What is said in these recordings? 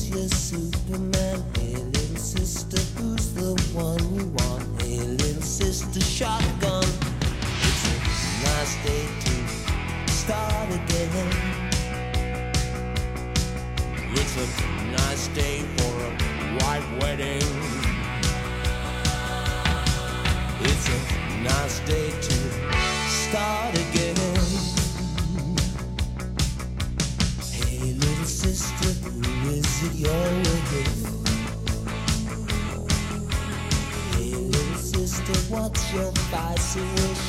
your Superman? Hey, little sister, who's the one you want? Hey, little sister, shotgun. It's a nice day to start again. It's a nice day for a white wedding. It's a nice day to start again. Hey, little sister, who is it you're with? Hey, little sister, what's your spicy wish?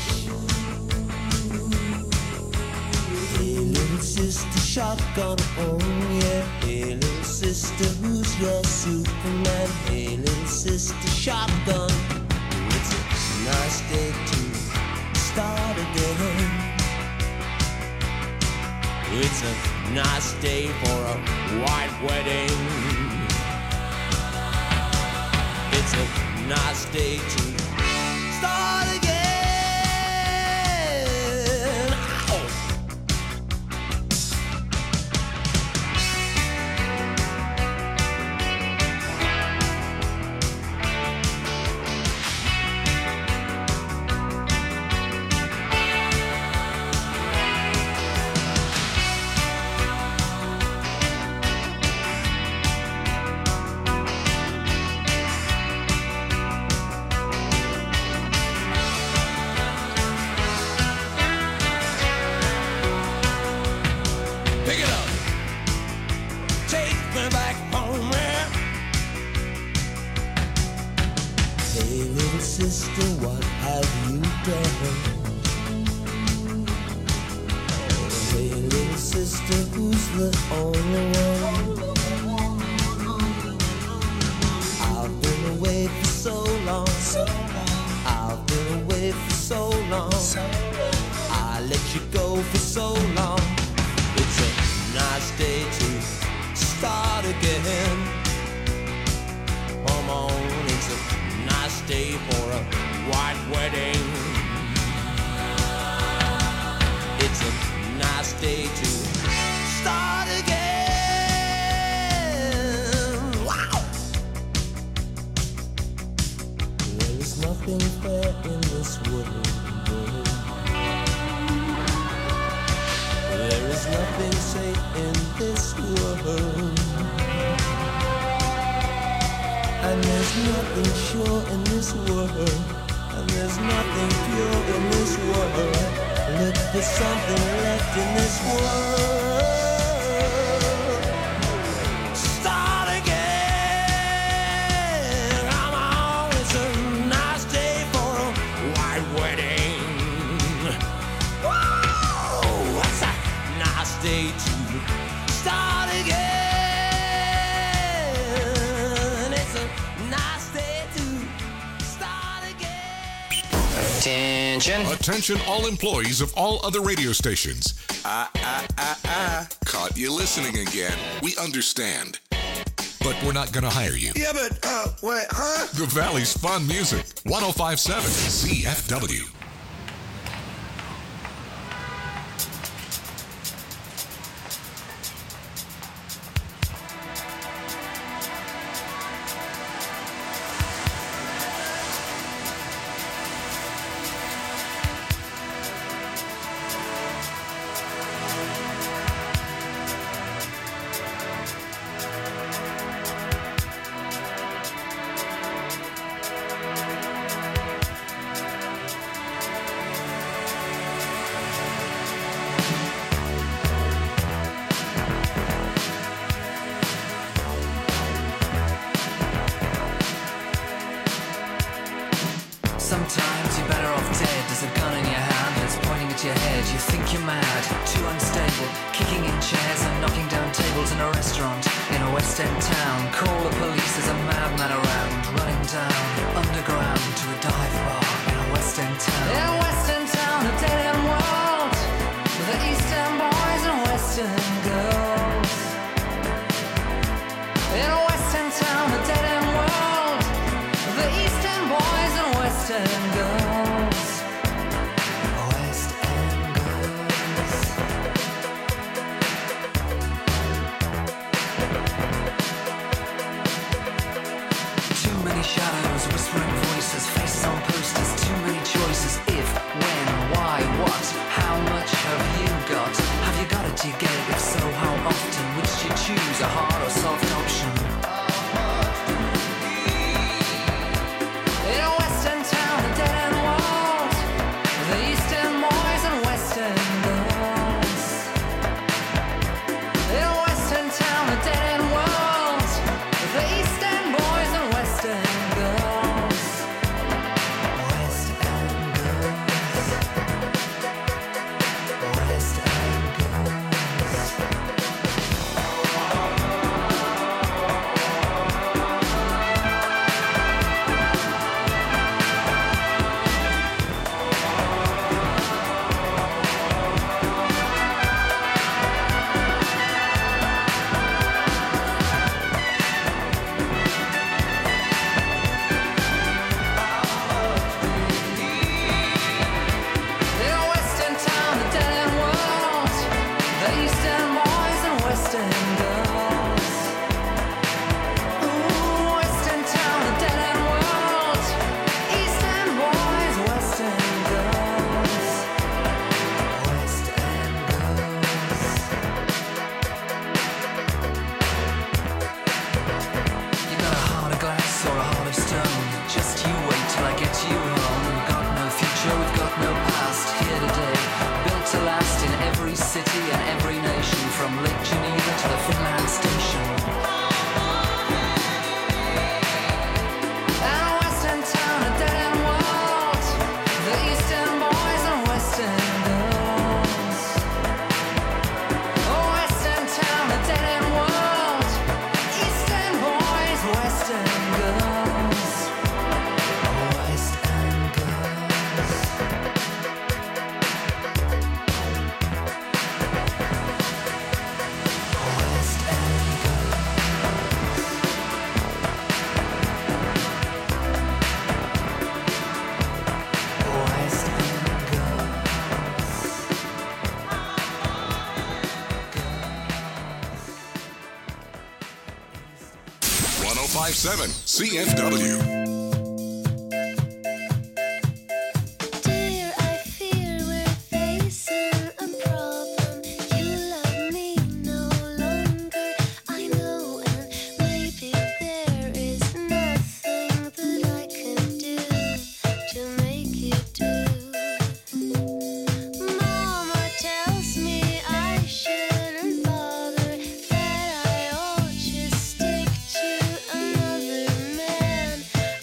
Hey, little sister, shotgun, oh yeah. Hey, little sister, who's your Superman? Hey, little sister, shotgun. It's a nice day to start again. It's a nice day for a white wedding. It's a nice day to start again. Ow! Pick it up. Take me back home, man. Hey, little sister, what have you done? Hey, little sister, who's the only one? I've been away for so long. I've been away for so long. I let you go for so long. It's a nice day to start again. Come on, it's a nice day for a white wedding. It's a nice day to start again. Wow! There is nothing fair in this world. There is nothing safe in this world. And there's nothing sure in this world. And there's nothing pure in this world. Look for something left in this world. Start again. Come on, it's a nice day for a white wedding. Whoa, what's a nice day to start again? It's a nice day to start again. Attention. Attention all employees of all other radio stations. Caught you listening again. We understand. But we're not going to hire you. Yeah, but, wait, huh? The Valley's fun music. 105.7 CFW. Sometimes you're better off dead. There's a gun in your hand and it's pointing at your head. You think you're mad, too unstable, kicking in chairs and knocking down tables in a restaurant in a West End town. Call the police, there's a madman around, running down underground to a dive bar in a West End town. In a West End town, a dead end world, the East End boys and West End girls. In a West End town, a dead end world, the East End boys and West End girls. West End girls. do you get it? If so, how often? Which do you choose, a hard or soft option? In a western town, a dead-end world, the eastern boys and western girls. In a western town, a dead-end world, the eastern boys and western girls. Western girls. Western girls. In a western town, a dead-end world, the eastern boys and western girls. Ooh, western town, a dead-end world, eastern boys, western girls. Western girls. You got a heart of glass or a heart of stone. Just you wait till I get you home. We've got no future, we've got no past. Here today, built to last in every city and every nation, from Lake Geneva to the Finland station. And a western town, a dead-end world, the eastern boys and western girls. Oh, western town, a dead-end world, eastern boys, western girls. Western girls. Western girls. 1057 CFW. Dear, I fear we're facing a problem. You love me no longer, I know, and maybe there is nothing that I can do to make you do. Mama tells me I shouldn't bother, that I ought just stick to another man.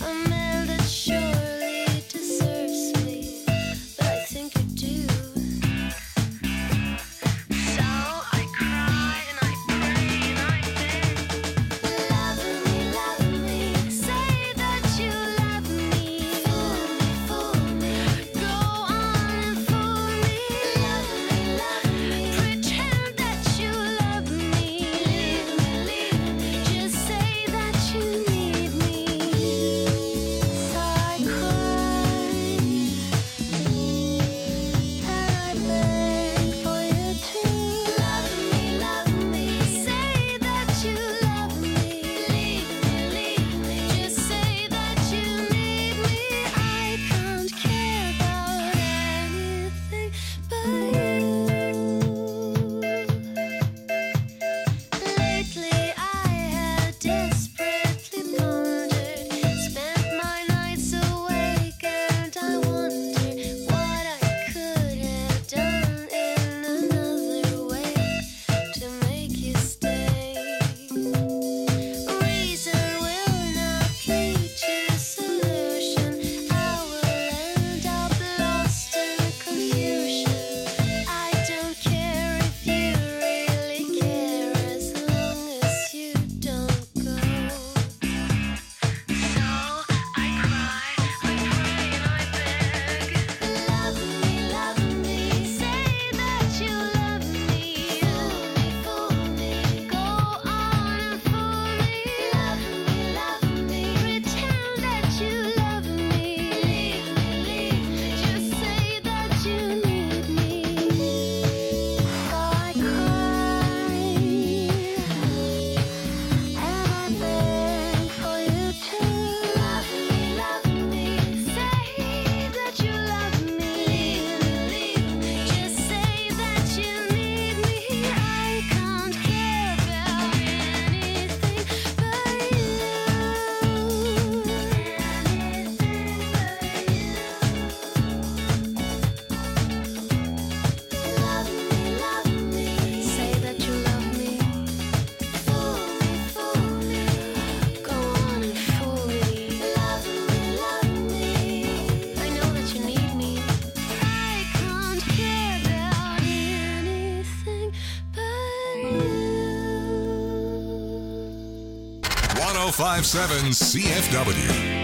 1057 CFW.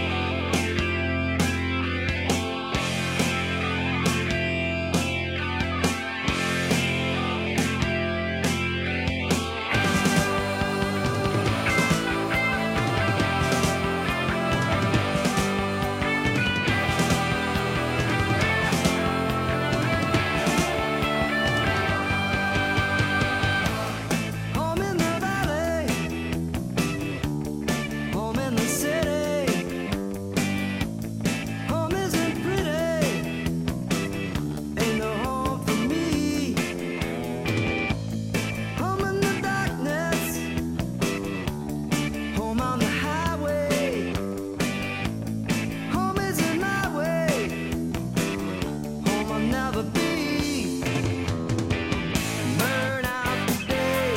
Home in the valley, home in the city. Home isn't pretty, ain't no home for me. Home in the darkness, home on the highway. Home isn't my way, home I'll never be. Burn out the day,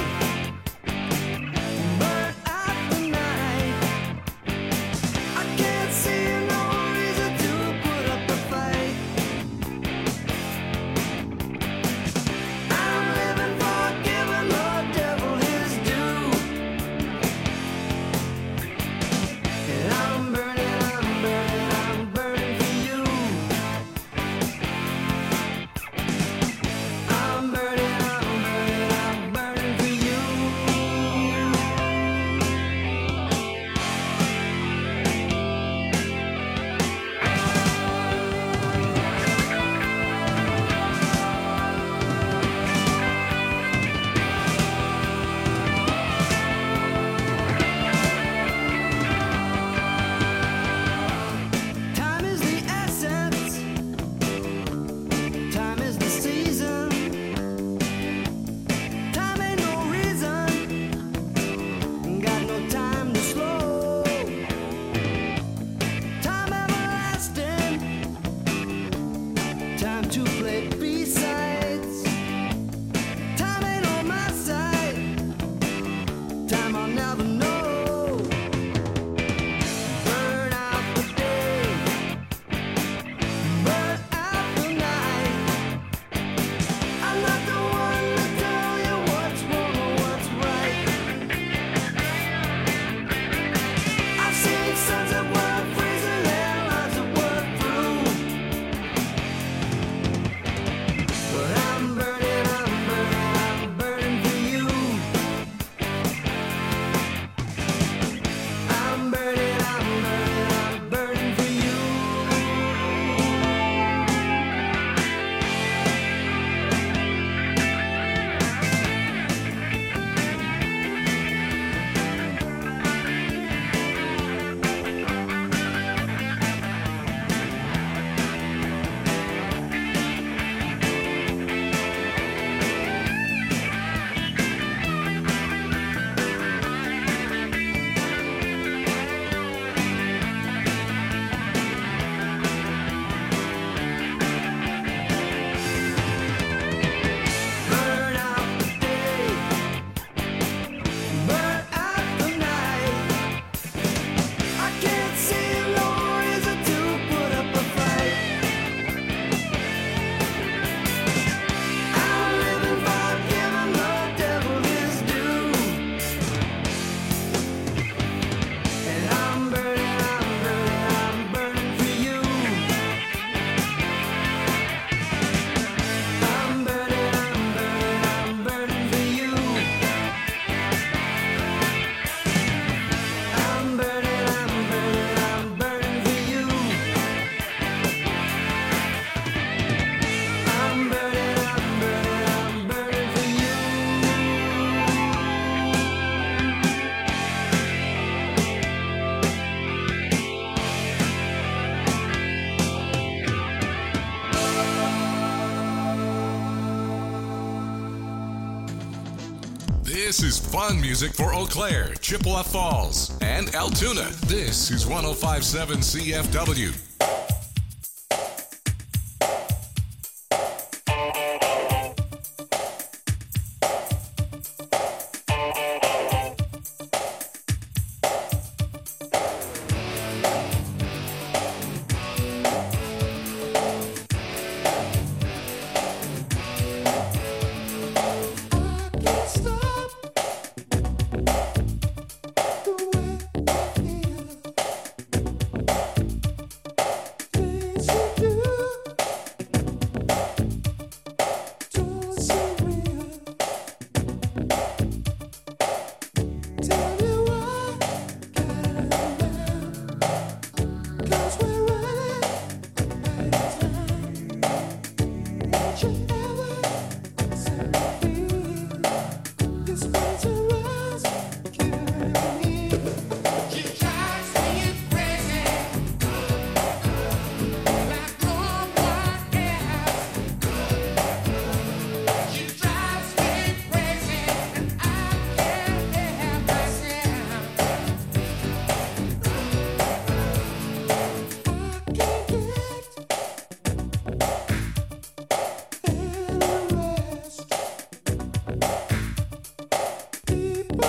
burn out the night. I can't see no reason to put up a fight. I'm living for giving the devil his due. And I'm burning for you. I'm burning for you. Time is the essence, time is the season. Time ain't no reason, got no time to slow. Time everlasting, time to play B-sides. Time ain't on my side, time I'll never know. Burn out the day, burn out the night. I'm not the one to tell you what's wrong or what's right. I've seen sons that were freezing their lives that were through. But I'm burning for you. I'm burning for you. Burn out the day, burn out the night. I can't see no reason to put up a fight. I'm living for giving the devil his due. And I'm burning for you. I'm burning for you. I'm burning for you. I'm burning for you. This is fun music for Eau Claire, Chippewa Falls, and Altoona. This is 1057 CFW. I can't stop the way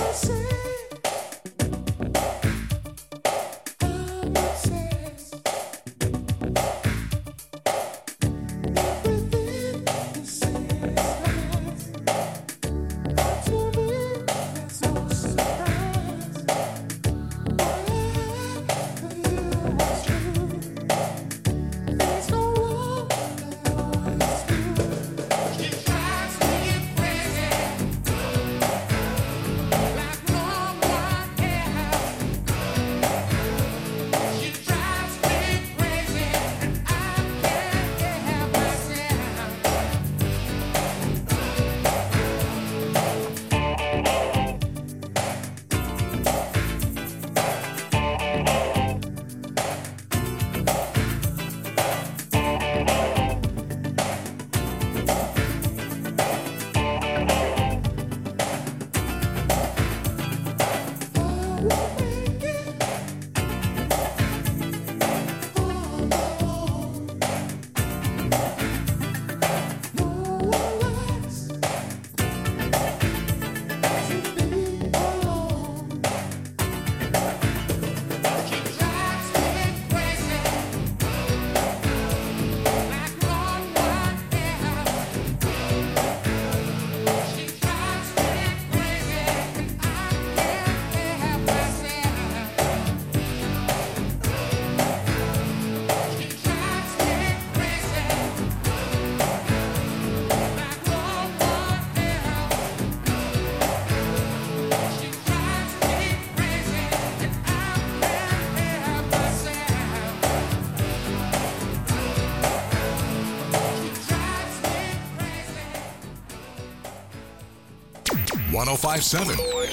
1057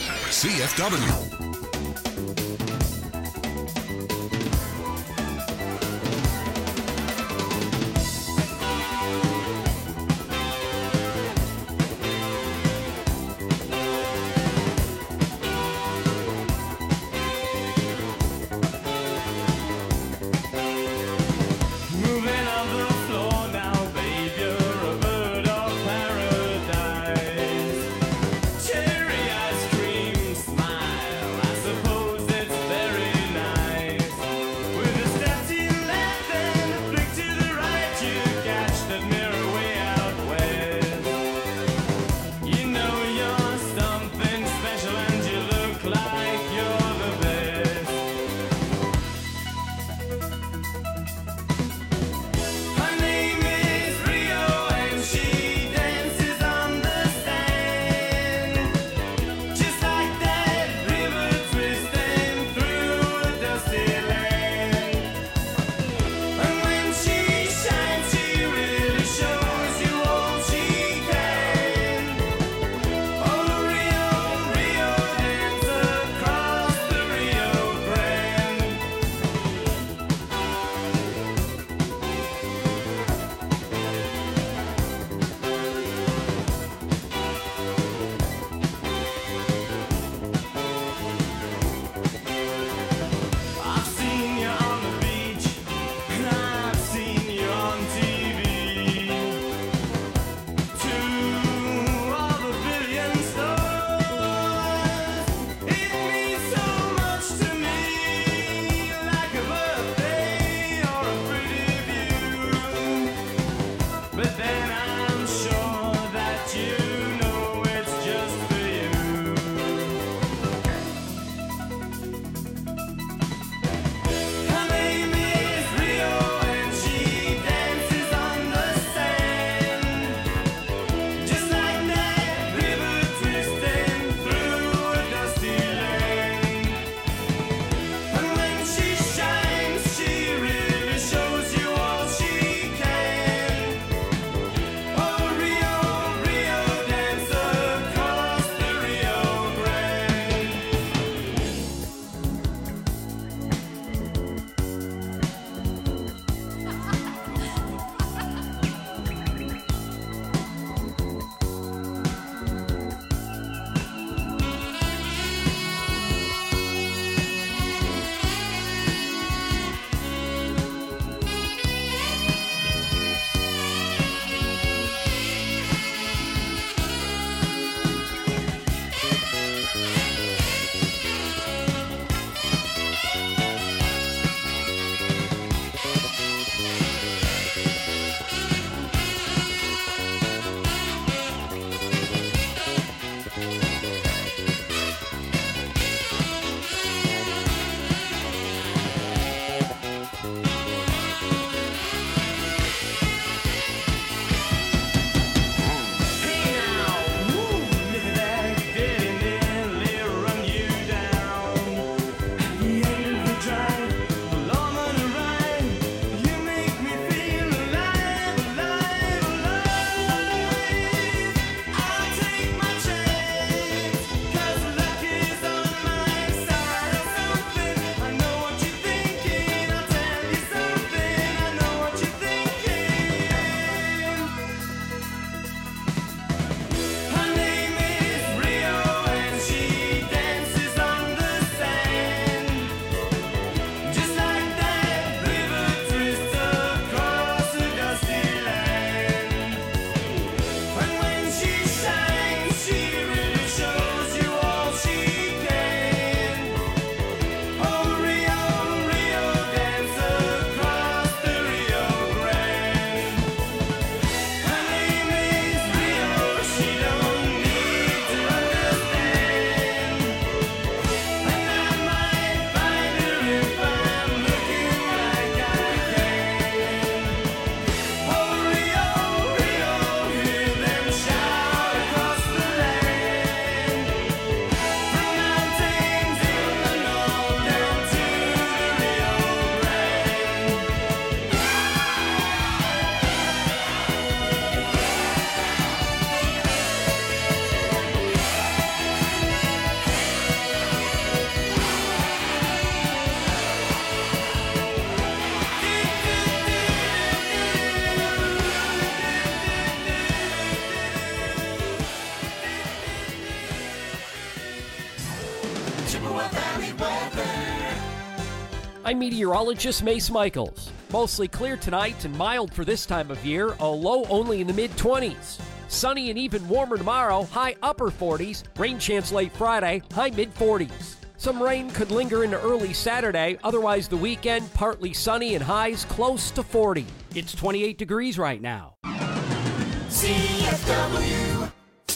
CFW. Cherry ice cream smile. Chippewa Valley weather. I'm meteorologist Mace Michaels. Mostly clear tonight and mild for this time of year, a low only in the mid-20s. Sunny and even warmer tomorrow, high upper 40s. Rain chance late Friday, high mid-40s. Some rain could linger into early Saturday, otherwise the weekend partly sunny and highs close to 40. It's 28 degrees right now. CFW.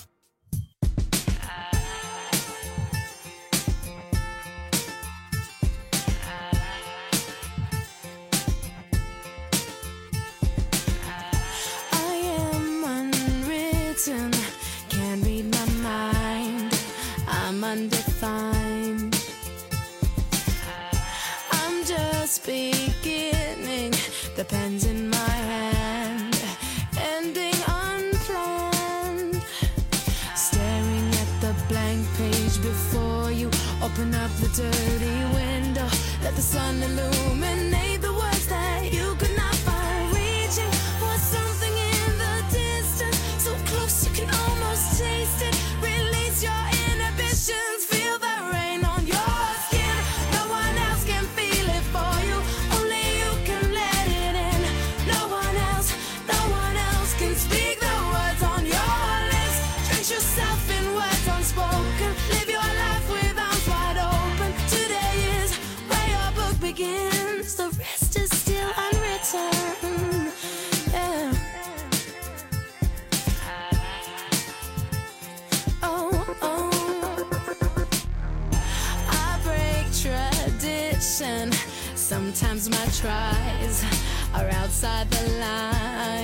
Can't read my mind, I'm undefined. I'm just beginning, the pen's in my hand, ending unplanned. Staring at the blank page before you, open up the dirty window, let the sun illuminate the words that you could not find. Reaching for something in the distance, so close you can almost taste it. Release your inhibitions, feel the rain on your skin. No one else can feel it for you, only you can let it in. No one else can speak the words on your lips. Drench yourself in words unspoken, live your life with arms wide open. Today is where your book begins, the rest is still unwritten. Yeah. I break tradition. Sometimes my tries are outside the line.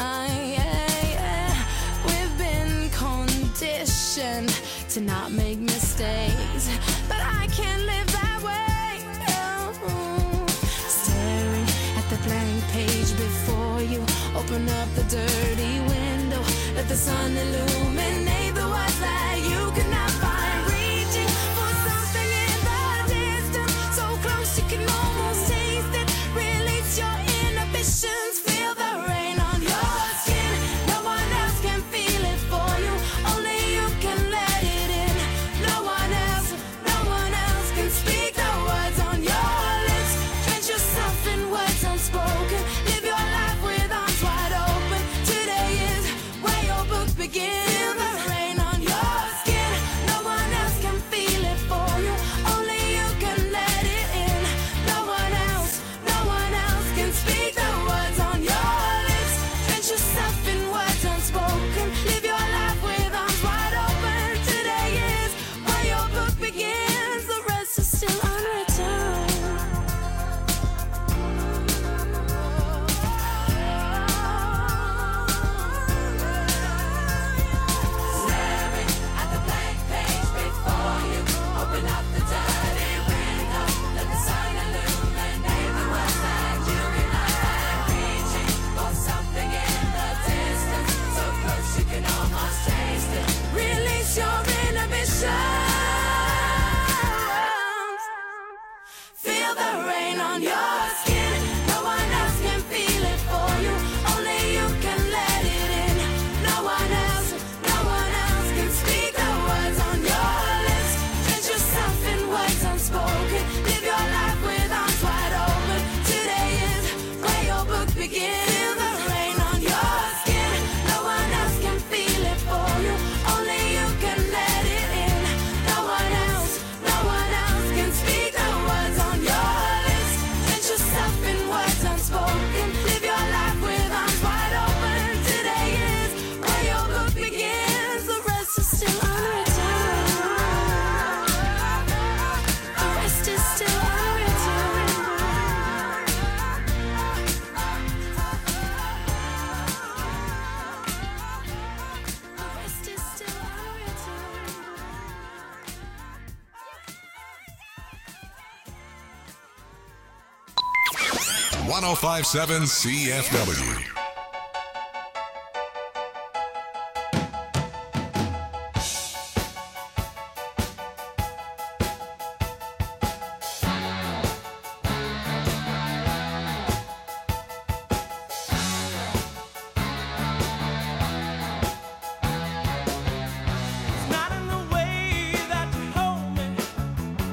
We've been conditioned to not make mistakes, but I can't live that way. No. Staring at the blank page before you, open up the dirty window, let the sun illuminate the words that you could not find. Reaching for something in the distance, so close you can almost taste it. Release your inhibitions, feel the rain on your skin. No one else can feel it for you, only you can let it in. No one else can speak the words on your lips. Drench yourself in words unspoken, live your life with arms wide open. Today is where your book begins. Feel the rain on your skin. No one else can feel it for you, only you can let it in. No one else can speak the words on your lips. Drench yourself in words unspoken, live your life with arms wide open. Today is where your book begins, the rest is still unwritten. Staring at the blank page before you, open up the dirty window, let the sun illuminate the words that you cannot find. Reaching for something in the distance, so close you can almost taste it. Release your inhibitions, feel the rain on your skin. No one else can feel it for you, only you can let it in. No one else can speak the words on your lips. Drench yourself in words unspoken, live your life with arms wide open. Today is where your book begins. Feel the rain on your skin. No one else can feel it for you, only you can let it in. No one else can speak the words on your lips. Drench yourself in words unspoken, live your life with arms wide open. Today is where your book begins, the rest is still unwritten. The rest is still unwritten. The rest is still unwritten. 1057 CFW. Not in the way that you hold me.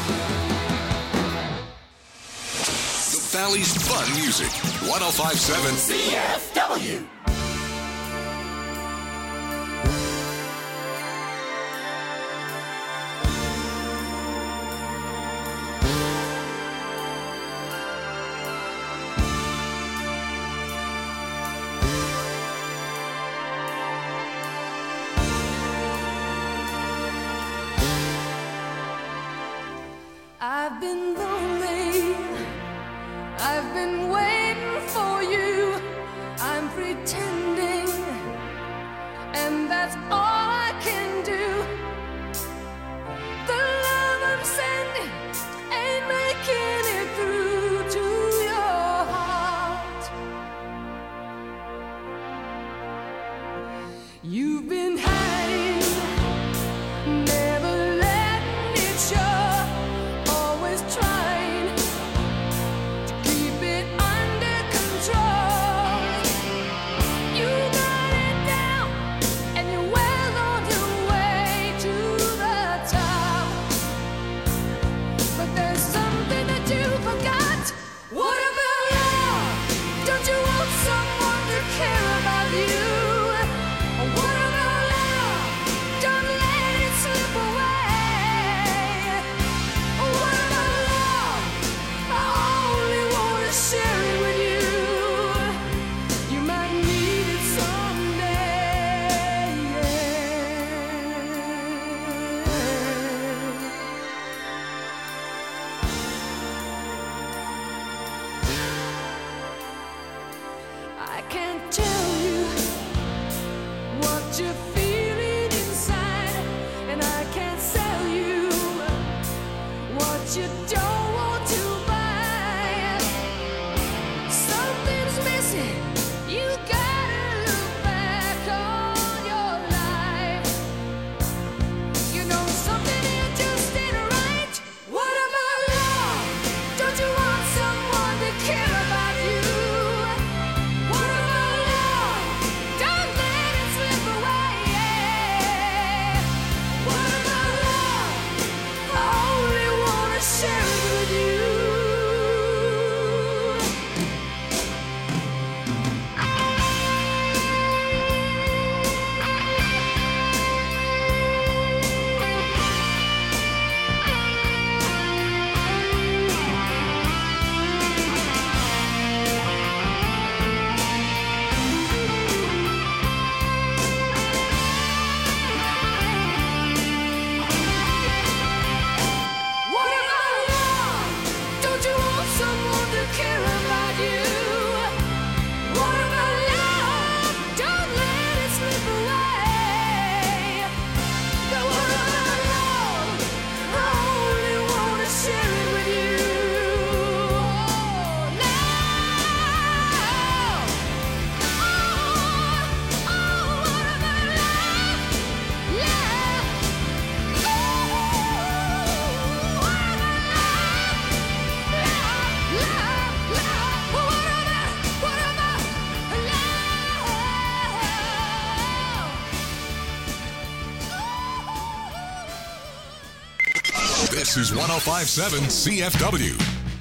The Valley's fun music. 1057 CFW. I've been lonely, I've been waiting for you, I'm pretending, and that's all I can do. The love I'm sending ain't making it through to your heart. You've been hiding, never letting it show. Always trying to keep it under control. You got it down, and you're well on your way to the top. But there's something that you forgot. What about love? Don't you want someone to care about you? What about love? Don't let it slip away. What about love? I only want to share it with you. You might need it someday. I can't tell you what you're feeling inside, and I can't sell you what you don't want to buy. Something's missing. You gotta look back on your life. You know something here just ain't right. What about love? Don't you want someone to care about you? What about love? Don't let it slip away. What about love? I only wanna share it with you. What about love? Don't you want someone to care about you? What about love? Don't let it slip away. But what about love? I only wanna share it with you. Love. What about love? Love. This is 1057 CFW.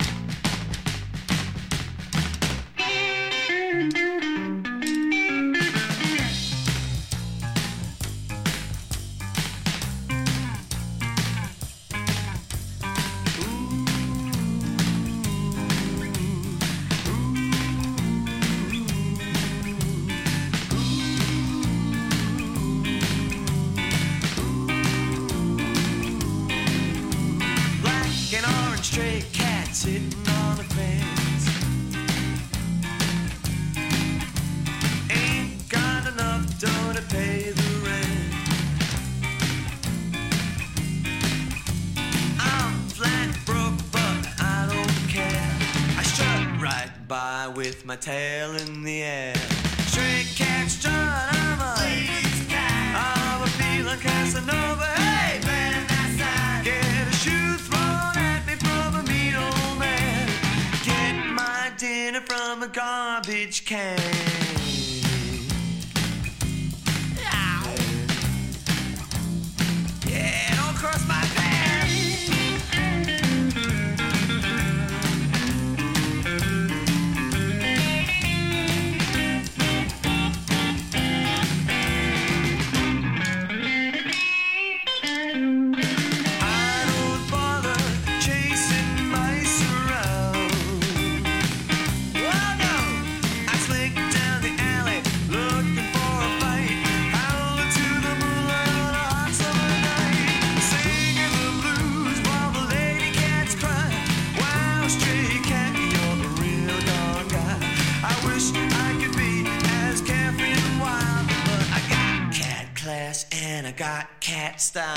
Black and orange stray cat sitting on a fence. Ain't got enough dough to pay the rent. I'm flat broke, but I don't care. I strut right by with my tail in the air. Stray cat strut, I'm a feeling Casanova. Hey, get a shoe thrown at me from a mean old man. Get my dinner from a garbage can. Yeah, don't cross my path. Cat Stein.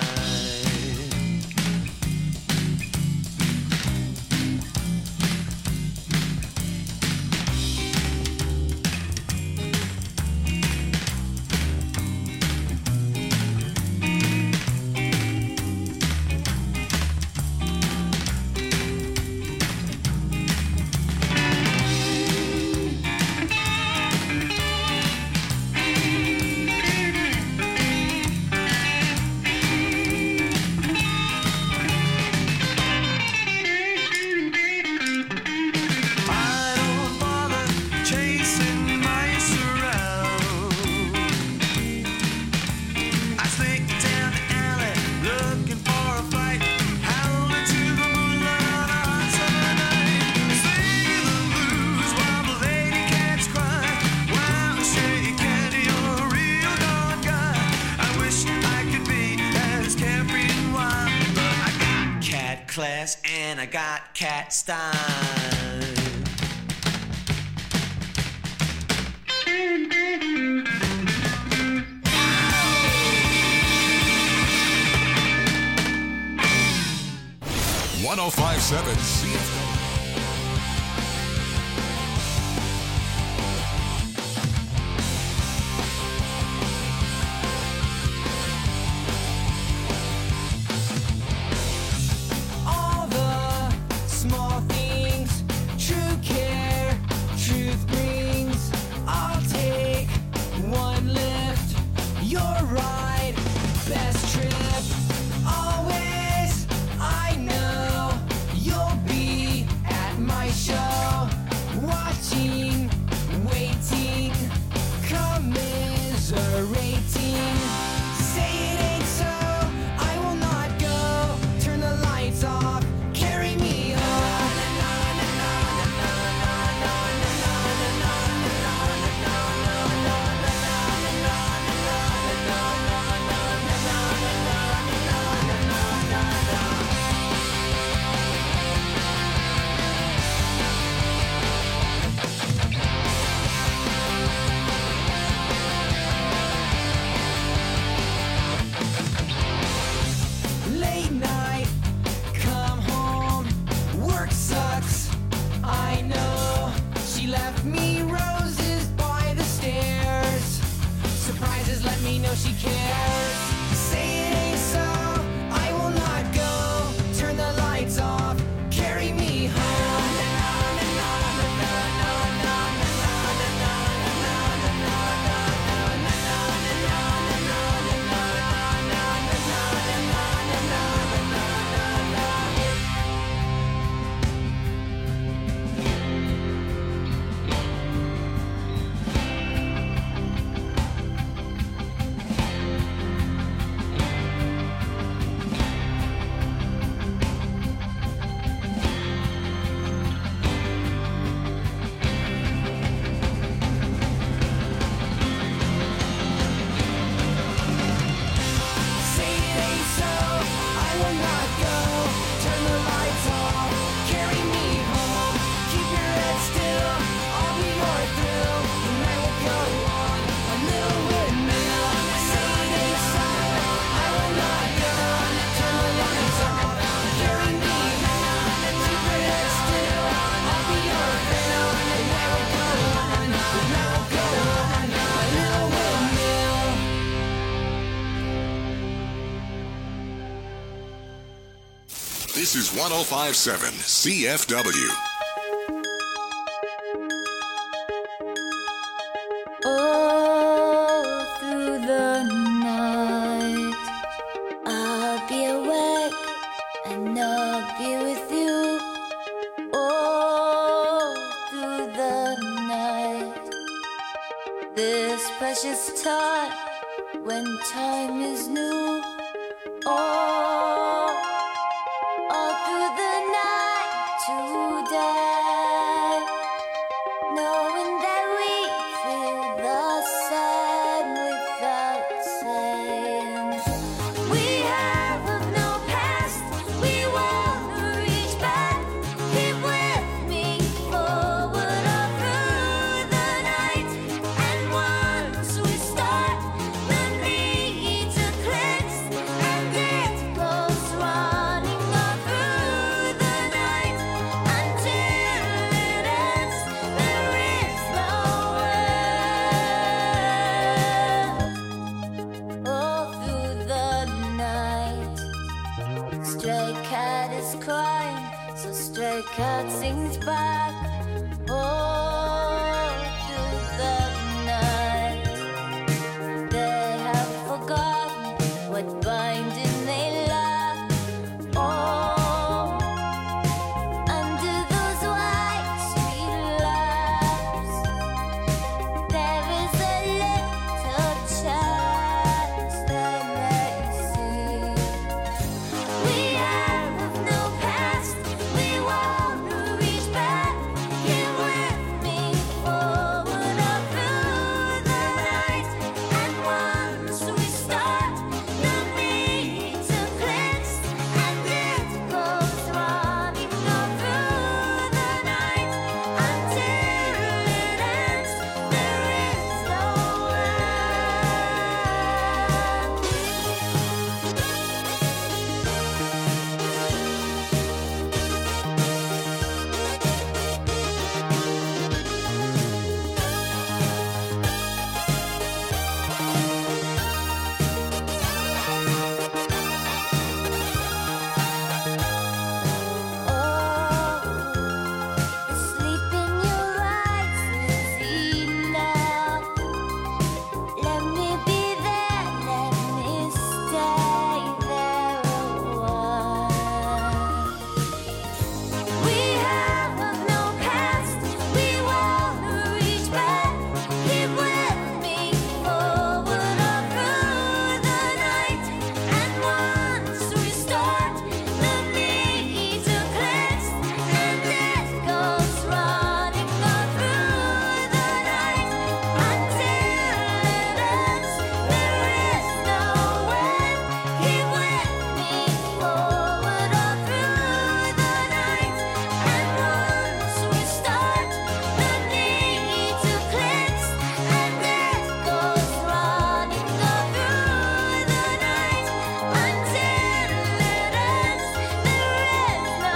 Class and I got Cat Stein. 1057 CFW. All the small things, true care, truth brings. I'll take one lift, your ride, best trip. Always, I know you'll be at my show, watching, waiting, commiserating. Say it ain't so, I will not go. Turn the lights off, carry me home. Late night, come home, work sucks, I know. She left me roses by the stairs. Surprises let me know she cares. Say it ain't so, I will not go. Turn the lights off, carry me home. Say it ain't so, I will not go. Turn the lights off, carry me home. Keep your head still, I'll be your thrill. The night will go on, a little windmill. Say it ain't so, I will not go. Turn the lights off, carry me home. Keep your head still, I'll be your thrill. The night will go on, the night will go on, a little windmill. This is 1057 CFW. All through the night, I'll be awake and I'll be with you. All through the night, this precious time when time is new. All through the night today, knowing that we feel the same without saying. We have no past, we wanna reach back. Keep with me forward all through the night. And once we start, the need to cleanse. So stray cat sings back all through the night. They have forgotten what binding they lack. Oh, under those white street lamps, there is a little chance they may see. We have no past, we won't reach back. Here with me forward up through the night. And once we start, the need to cleanse, and it goes running on through the night until it ends. There is no the sleep in your eyes is enough. Let me be there, let me stay there a while. We have no past, we won't reach back. Keep with me forward up through the night. And once we start, the need to cleanse, and it goes running on through the night until it ends. There is no end. Keep with me forward up through the night. And once we start, the need to cleanse, and it goes running on through the night until it ends. There is no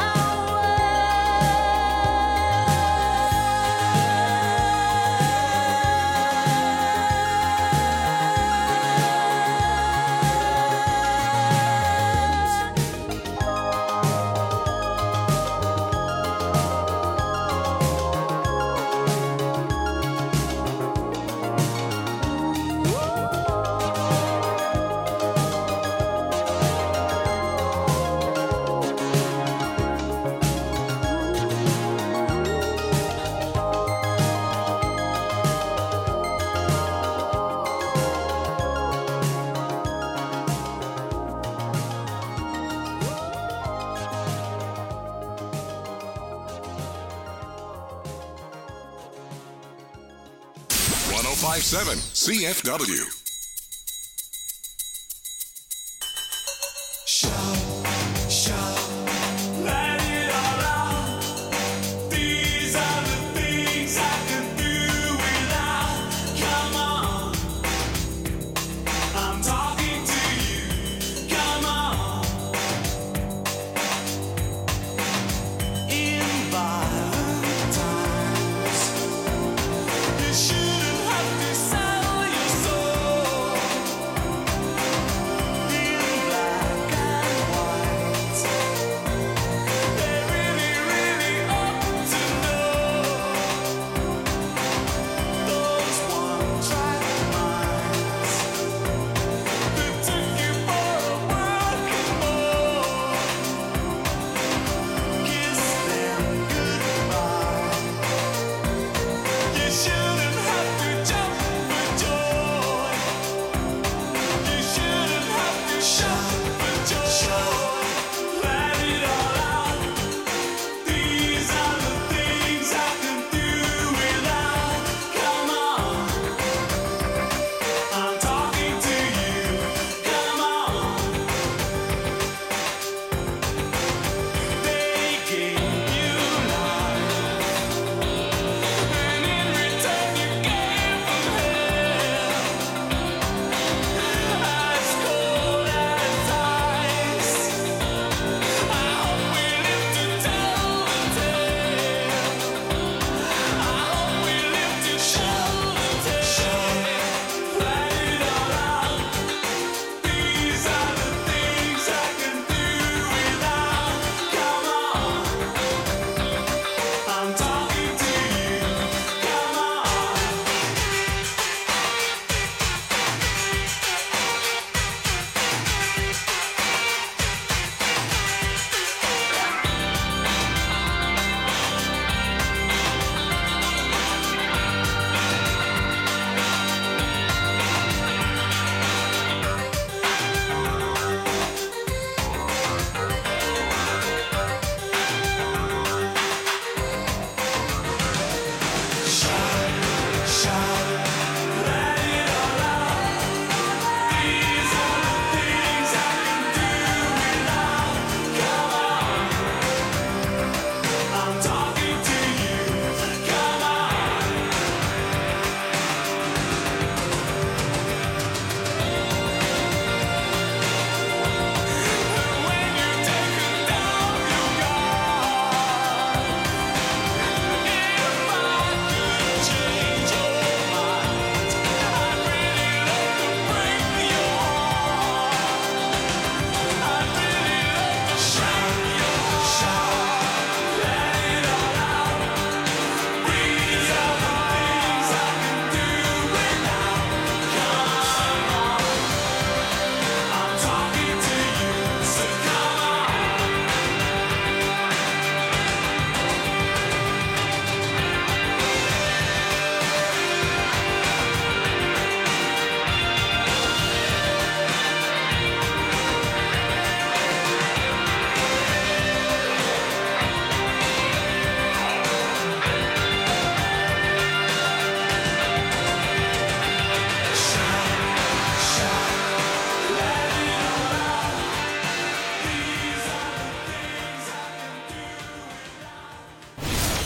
.1057 CFW. Let it all out. These are the things I can do without. Come on, I'm talking to you. Come on. In violent times, you shouldn't have to sell your soul.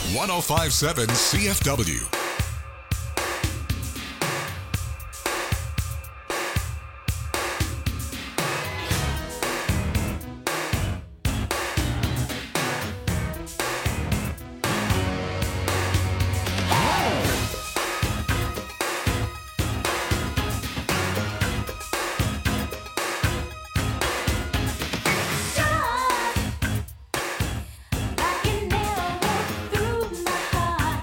1057 CFW. Like it never through my heart.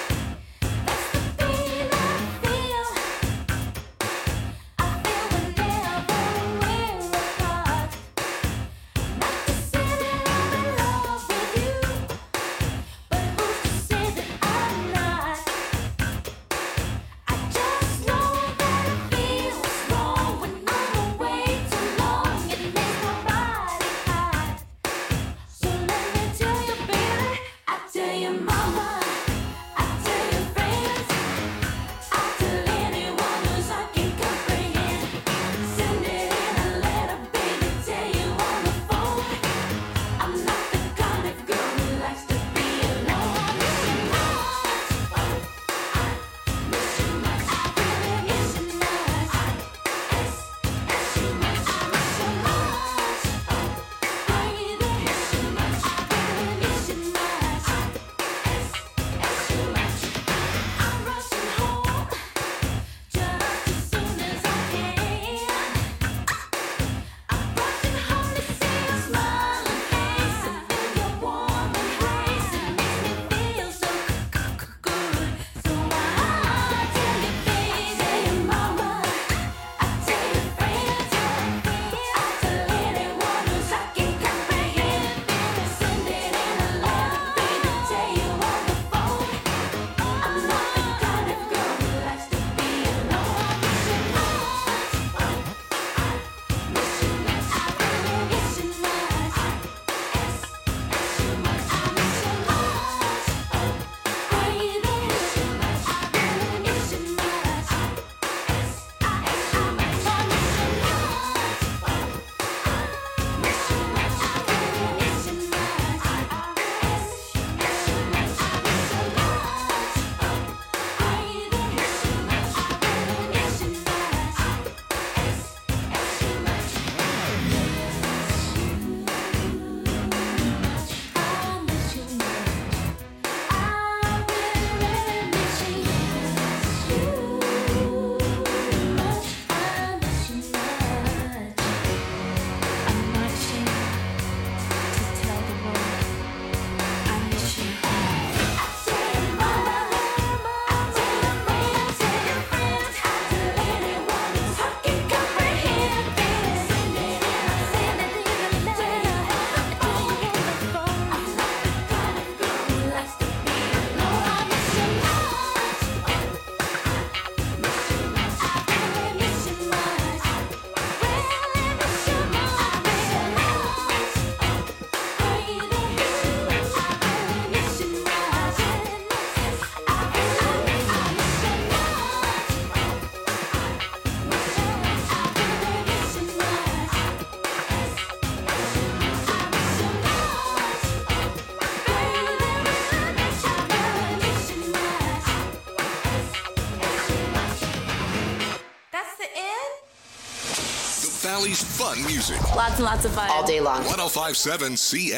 Valley's fun music. Lots and lots of fun. All day long. 1057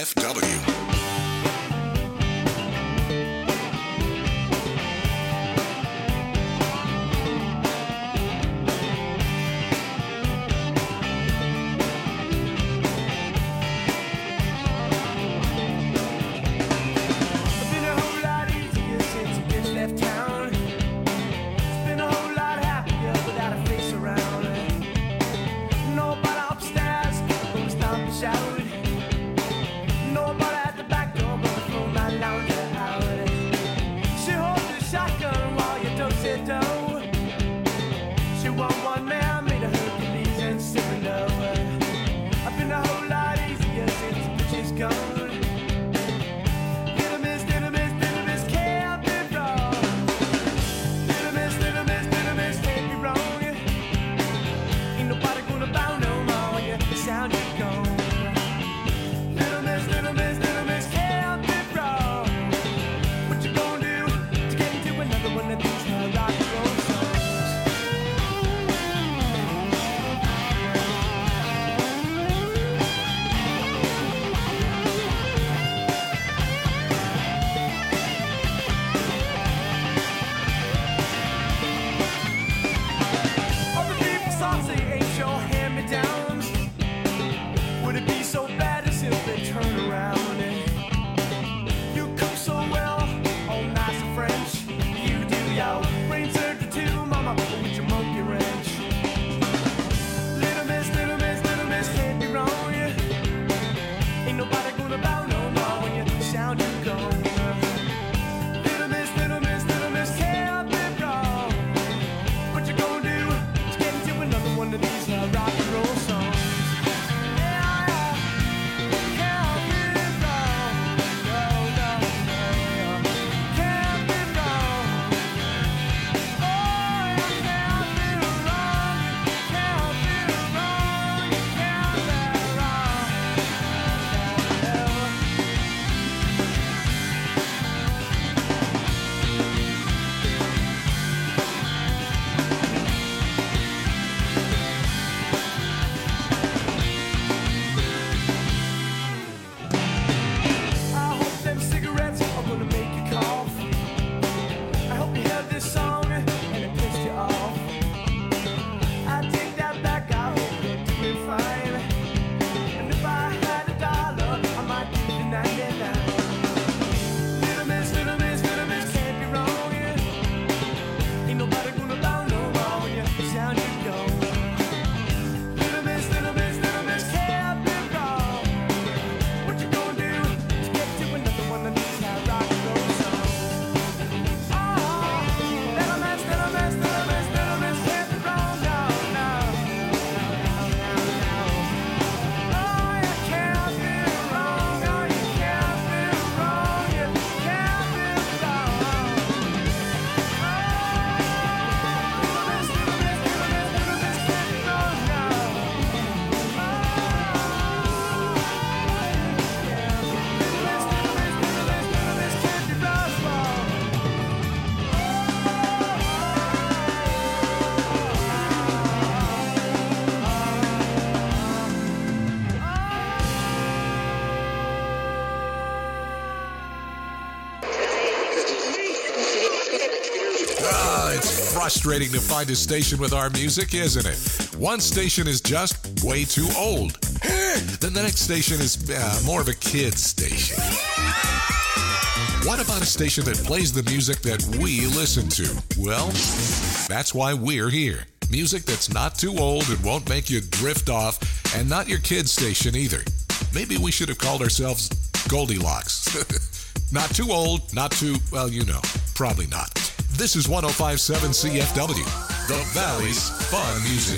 CFW. Nobody Frustrating to find a station with our music, isn't it? One station is just way too old. Then the next station is more of a kid's station. What about a station that plays the music that we listen to? Well, that's why we're here. Music that's not too old and won't make you drift off, and not your kid's station either. Maybe we should have called ourselves Goldilocks. Not too old, not too, well, you know, probably not. This is 105.7 CFW, the Valley's Fun Music.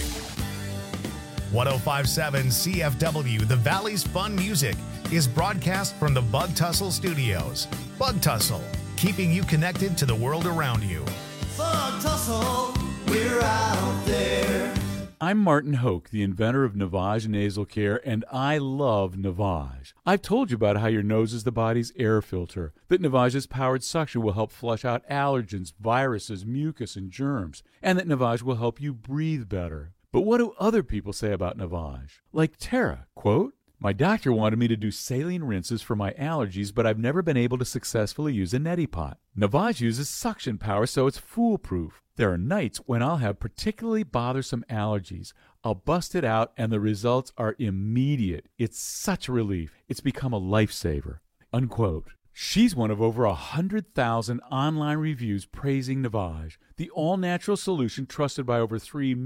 105.7 CFW, the Valley's Fun Music, is broadcast from the Bug Tussle Studios. Bug Tussle, keeping you connected to the world around you. Bug Tussle, we're out there. I'm Martin Hoke, the inventor of Navage Nasal Care, and I love Navage. I've told you about how your nose is the body's air filter, that Navage's powered suction will help flush out allergens, viruses, mucus, and germs, and that Navage will help you breathe better. But what do other people say about Navage? Like Tara, quote, "My doctor wanted me to do saline rinses for my allergies, but I've never been able to successfully use a neti pot. Navage uses suction power, so it's foolproof. There are nights when I'll have particularly bothersome allergies. I'll bust it out, and the results are immediate. It's such a relief. It's become a lifesaver." Unquote. She's one of over 100,000 online reviews praising Navage, the all-natural solution trusted by over 3